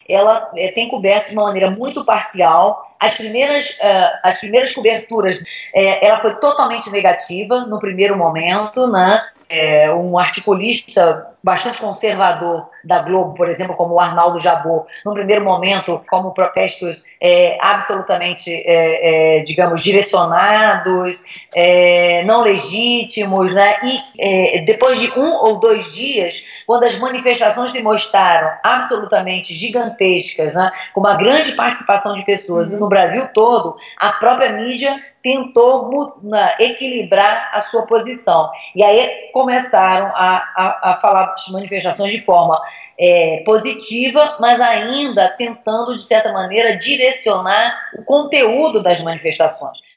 ela tem coberto de uma maneira muito parcial. As primeiras coberturas, ela foi totalmente negativa no primeiro momento, né? Um articulista bastante conservador da Globo, por exemplo, como o Arnaldo Jabor, no primeiro momento, como protestos absolutamente, digamos, direcionados, não legítimos, né? E depois de 1 ou 2 dias, quando as manifestações se mostraram absolutamente gigantescas, né? Com uma grande participação de pessoas no Brasil todo, a própria mídia tentou equilibrar a sua posição. E aí começaram a falar das manifestações de forma positiva, mas ainda tentando, de certa maneira, direcionar o conteúdo das manifestações.